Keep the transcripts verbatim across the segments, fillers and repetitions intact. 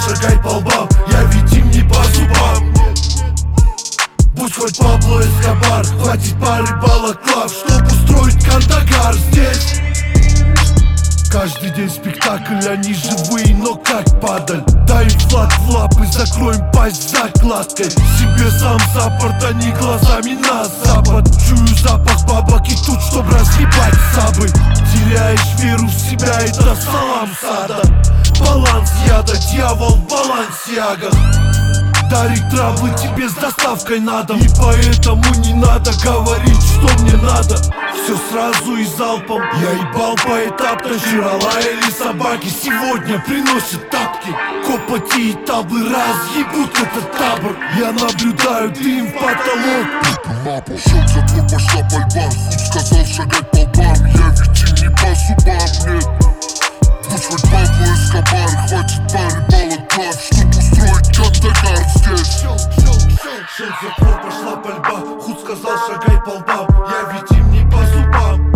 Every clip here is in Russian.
шагай по лбам, я ведь им не по зубам. Будь хоть Пабло Эскобар, хватит пары балаклав, чтоб устроить Кандагар здесь. Каждый день спектакль, они живые, но как падаль. Дай им флаг в лапы, закроем пасть закладкой. Себе сам саппорт, а не глазами на запад. Чую запах бабок и тут, чтоб разъебать сабы. Теряешь веру в себя, это салам сада. Баланс яда, дьявол в балансиагах. Дарить траблы тебе с доставкой на дом. И поэтому не надо говорить, что мне надо. Все сразу и залпом. Я ебал поэтапно. Вчера лаяли собаки, сегодня приносят тапки. Копоти и таблы разъебут этот табор. Я наблюдаю дым в потолок. На пол, щелк, затвор, пошла пальба. Худ сказал шагать по лбам, я ведь им не по зубам, нет. Будь хоть Пабло Эскобар, хватит пары балаклав, чтоб устроить Кандагар здесь. Щелк, затвор, пошла пальба. Худ сказал шагай по лбам, я ведь им не по зубам.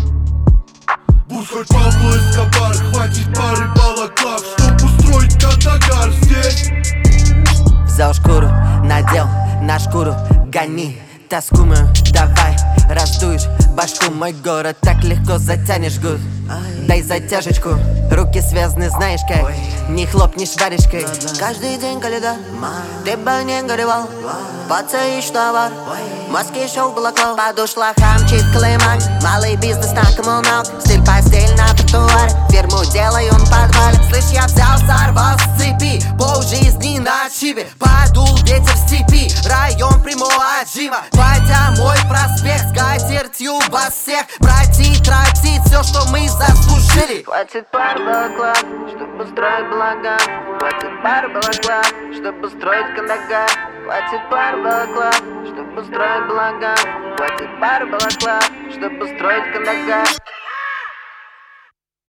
Будь хоть Пабло Эскобар, хватит пары балаклав, чтоб устроить Кандагар здесь. Взял шкуру, надел на шкуру, гони тоску мою, давай раздуешь башку. Мой город так легко затянешь гуд. Дай затяжечку, руки связаны, знаешь как. Не хлопнешь варежкой. Каждый день коляда, ты бы не горевал. Подцеишь товар, маски шоу балаклав. По душлахам чит клеймак, малый бизнес на коммунал. Стиль постель на тротуаре, фирму делаю он в подвале. Слышь, я взял, сорвал с цепи, пол жизни на чипе. Подул ветер в степи, район прямого отжима. Пойдя мой проспект, скатертью вас всех. Пройти, тратить все, что мы заслужили. Хватит пар балаклав, чтобы строить блага. Хватит пар балаклав, чтобы строить Кандагар. Хватит пар балаклав, чтобы строить блага. Хватит пар балаклав, чтобы строить Кандагар.